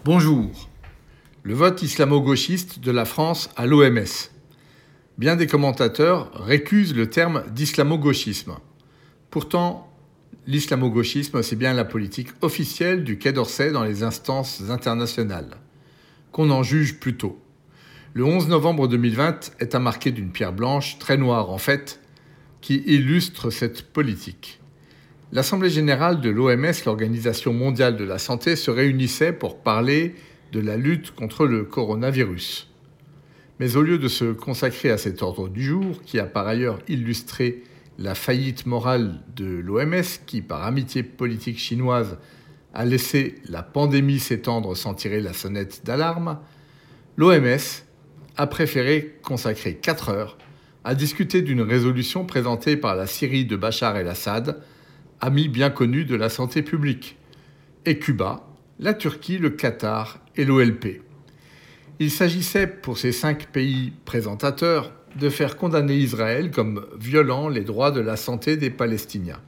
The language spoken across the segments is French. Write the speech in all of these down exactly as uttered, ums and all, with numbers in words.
Bonjour. Le vote islamo-gauchiste de la France à l'O M S. Bien des commentateurs récusent le terme d'islamo-gauchisme. Pourtant, l'islamo-gauchisme, c'est bien la politique officielle du Quai d'Orsay dans les instances internationales. Qu'on en juge plutôt. Le onze novembre deux mille vingt est à marquer d'une pierre blanche, très noire en fait, qui illustre cette politique. L'Assemblée générale de l'O M S, l'Organisation mondiale de la santé, se réunissait pour parler de la lutte contre le coronavirus. Mais au lieu de se consacrer à cet ordre du jour, qui a par ailleurs illustré la faillite morale de l'O M S, qui, par amitié politique chinoise, a laissé la pandémie s'étendre sans tirer la sonnette d'alarme, l'O M S a préféré consacrer quatre heures à discuter d'une résolution présentée par la Syrie de Bachar el-Assad, ami bien connu de la santé publique, et Cuba, la Turquie, le Qatar et l'O L P. Il s'agissait pour ces cinq pays présentateurs de faire condamner Israël comme violant les droits de la santé des Palestiniens.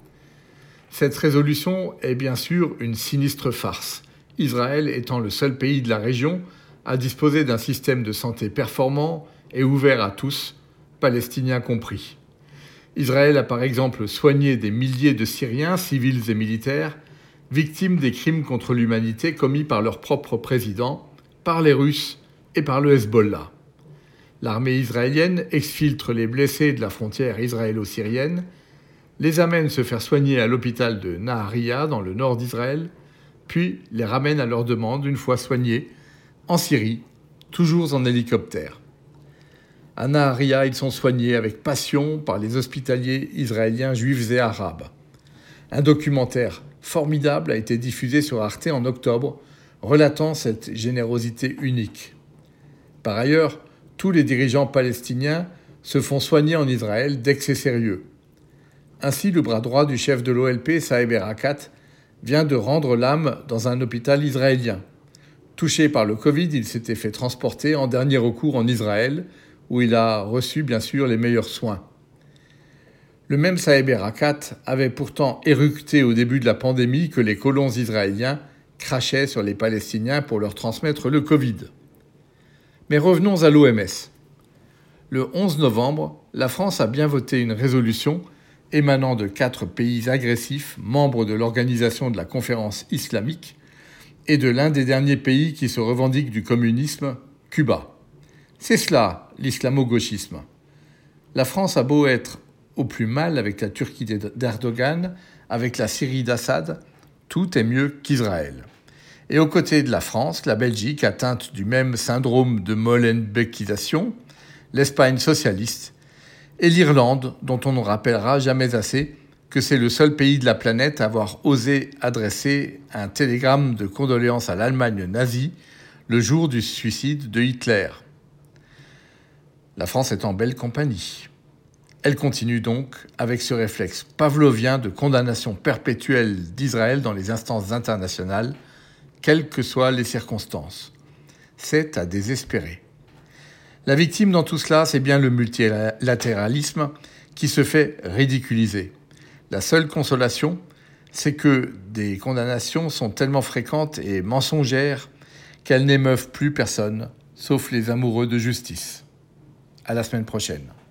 Cette résolution est bien sûr une sinistre farce, Israël étant le seul pays de la région à disposer d'un système de santé performant et ouvert à tous, Palestiniens compris. Israël a par exemple soigné des milliers de Syriens, civils et militaires, victimes des crimes contre l'humanité commis par leur propre président, par les Russes et par le Hezbollah. L'armée israélienne exfiltre les blessés de la frontière israélo-syrienne, les amène se faire soigner à l'hôpital de Nahariya dans le nord d'Israël, puis les ramène à leur demande, une fois soignés, en Syrie, toujours en hélicoptère. À Nahariya, ils sont soignés avec passion par les hospitaliers israéliens juifs et arabes. Un documentaire formidable a été diffusé sur Arte en octobre, relatant cette générosité unique. Par ailleurs, tous les dirigeants palestiniens se font soigner en Israël dès que c'est sérieux. Ainsi, le bras droit du chef de l'O L P, Saeb Erekat, vient de rendre l'âme dans un hôpital israélien. Touché par le Covid, il s'était fait transporter en dernier recours en Israël, où il a reçu bien sûr les meilleurs soins. Le même Saeb Erekat avait pourtant éructé au début de la pandémie que les colons israéliens crachaient sur les Palestiniens pour leur transmettre le Covid. Mais revenons à l'O M S. Le onze novembre, la France a bien voté une résolution émanant de quatre pays agressifs, membres de l'Organisation de la Conférence islamique, et de l'un des derniers pays qui se revendique du communisme, Cuba. C'est cela, l'islamo-gauchisme. La France a beau être au plus mal avec la Turquie d'Erdogan, avec la Syrie d'Assad, tout est mieux qu'Israël. Et aux côtés de la France, la Belgique, atteinte du même syndrome de Molenbeekisation, l'Espagne socialiste, et l'Irlande, dont on ne rappellera jamais assez que c'est le seul pays de la planète à avoir osé adresser un télégramme de condoléances à l'Allemagne nazie le jour du suicide de Hitler. La France est en belle compagnie. Elle continue donc avec ce réflexe pavlovien de condamnation perpétuelle d'Israël dans les instances internationales, quelles que soient les circonstances. C'est à désespérer. La victime dans tout cela, c'est bien le multilatéralisme qui se fait ridiculiser. La seule consolation, c'est que des condamnations sont tellement fréquentes et mensongères qu'elles n'émeuvent plus personne, sauf les amoureux de justice. À la semaine prochaine.